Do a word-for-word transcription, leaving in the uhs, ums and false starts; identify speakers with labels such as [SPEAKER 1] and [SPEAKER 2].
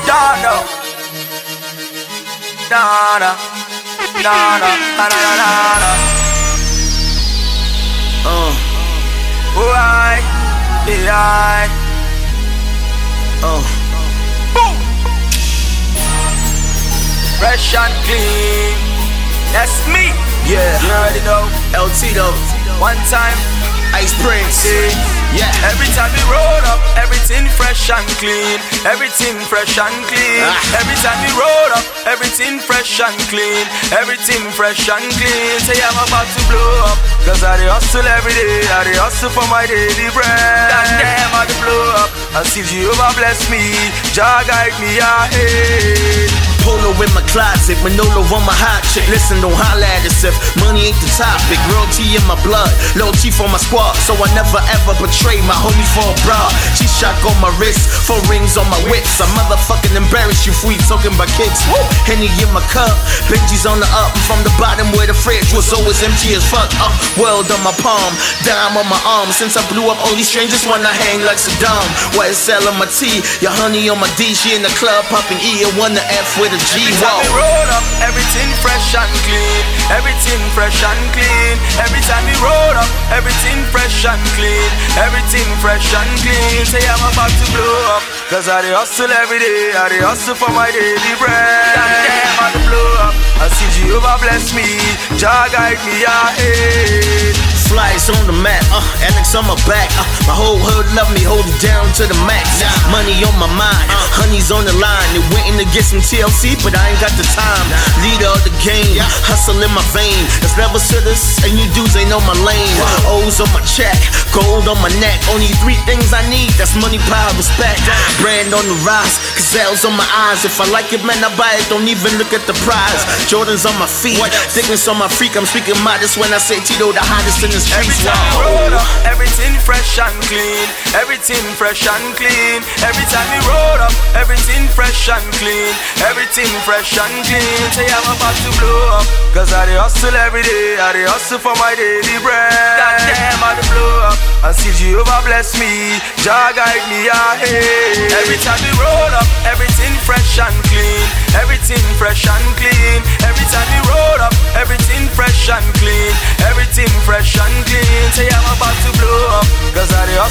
[SPEAKER 1] Dada, Dada, Dada, Dada, Dada. Uh, why, yeah, uh, boom, fresh and clean. That's me.
[SPEAKER 2] Yeah,
[SPEAKER 1] you already know.
[SPEAKER 2] El Tito,
[SPEAKER 1] one time,
[SPEAKER 2] Ice Prince. Yeah.
[SPEAKER 1] Every time we roll up, everything fresh and clean. Everything fresh and clean. Ah. Every time we roll up, everything fresh and clean. Everything fresh and clean. Say I'm about to blow up, cause I dey hustle every day. I dey hustle for my daily bread. And damn, I dey blow up, and see Jehovah bless me, Jah guide me ahead.
[SPEAKER 2] Polo in my closet, Manolo on my hot chick. Listen, don't holla at us if money ain't the topic. Royalty in my blood, loyalty for my squad, so I never ever betray my homies for a bra. G-Shock on my wrist, four rings on my whips. I motherfucking embarrass you for you talking about kicks. Woo! Henny in my cup, Benji's on the up. I'm from the bottom where the fridge was always empty as fuck. Uh, world on my palm, dime on my arm. Since I blew up, only strangers wanna hang like Saddam. White cell on my T, your honey on my D. She in the club popping E and one the F with a G.
[SPEAKER 1] Every time we roll up, everything fresh and clean. Everything fresh and clean. Every time we roll up, everything fresh and clean. Everything fresh and clean. Say I'm about to blow up, cause I dey hustle every day. I dey hustle for my daily bread. And damn, I dey blow up, I see Jehovah bless me, Jah guide me ahead.
[SPEAKER 2] Flies on the map, uh, Alex on my back, uh, my whole hood love me, hold it down to the max. Money on my mind, uh, honey's on the line. They waiting to get some T L C, but I ain't got the time. Leader of the game, hustle in my vein. It's level sitters, and you dudes ain't on my lane. O's on my check, gold on my neck. Only three things I need, that's money, power, respect. Brand on the rise, gazelles on my eyes. If I like it, man, I buy it, don't even look at the prize. Jordan's on my feet, thickness on my freak. I'm speaking modest when I say Tito, the hottest in the streets.
[SPEAKER 1] Every time we roll up, everything fresh and clean. Everything fresh and clean. Every time we roll up, everything fresh and clean. Everything fresh and clean. Say I'm about to blow up, cause I dey hustle every day. I dey hustle for my daily bread. That damn, I dey blow up, and see Jehovah bless me, Jah guide me ahead. Every time we roll up, everything fresh and clean. Everything fresh and clean. Every time we roll up, everything fresh and clean. Everything fresh and clean. Say I'm about to blow up, cause I dey